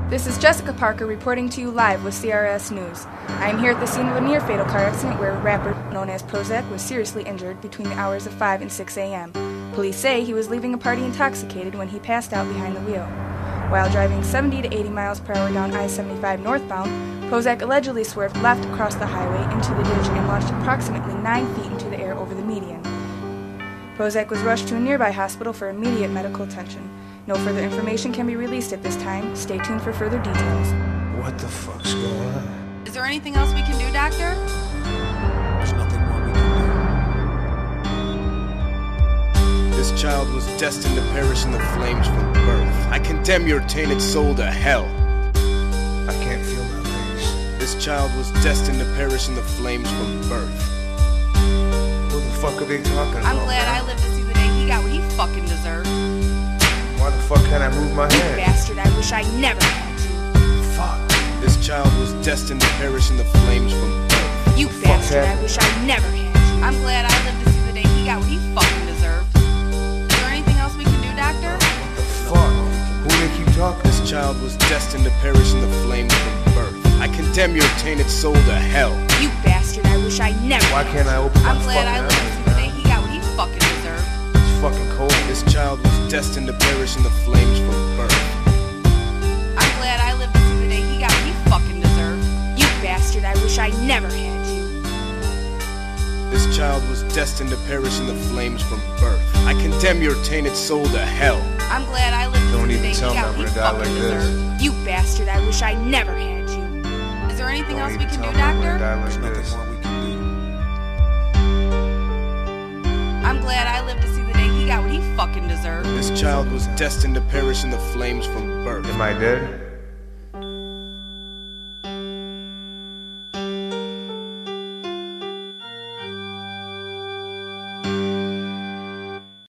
This is Jessica Parker reporting to you live with CRS News. I am here at the scene of a near-fatal car accident where a rapper known as Prozac was seriously injured between the hours of 5 and 6 a.m. Police say he was leaving a party intoxicated when he passed out behind the wheel. While driving 70 to 80 miles per hour down I-75 northbound, Prozac allegedly swerved left across the highway into the ditch and launched approximately 9 feet into the air over the median. Prozac was rushed to a nearby hospital for immediate medical attention. No further information can be released at this time. Stay tuned for further details. What the fuck's going on? Is there anything else we can do, Doctor? There's nothing more we can do. This child was destined to perish in the flames from birth. I condemn your tainted soul to hell. I can't feel my face. This child was destined to perish in the flames from birth. What the fuck are they talking about? I'm glad I lived to see the day he got what he fucking deserved. Why the fuck can't I move my You hand? bastard, I wish I never had you. Fuck. This child was destined to perish in the flames from birth. You bastard, I wish I never had you. I'm glad I lived to see the day he got what he fucking deserved. Is there anything else we can do, Doctor? What the fuck? Who they keep talking? This child was destined to perish in the flames from birth. I condemn your tainted soul to hell. You bastard, I wish I never Why had can't you. I open my I'm glad I fucking lived to eyes, see the day man? he got what he fucking deserved. It's fucking cold. This child was destined to perish in the flames from birth. I'm glad I lived to see the day he got what he fucking deserved. You bastard, I wish I never had you. This child was destined to perish in the flames from birth. I condemn your tainted soul to hell. I'm glad I lived to Don't see the even day he tell me got I'm what he gonna die fucking like this. deserved. You bastard, I wish I never had you. Is there anything Don't else even we can tell do, me I'm gonna Doctor? die like There's nothing this. more we can I'm glad I lived to see the day he got what he fucking deserved. do. This child was destined to perish in the flames from birth. Am I dead?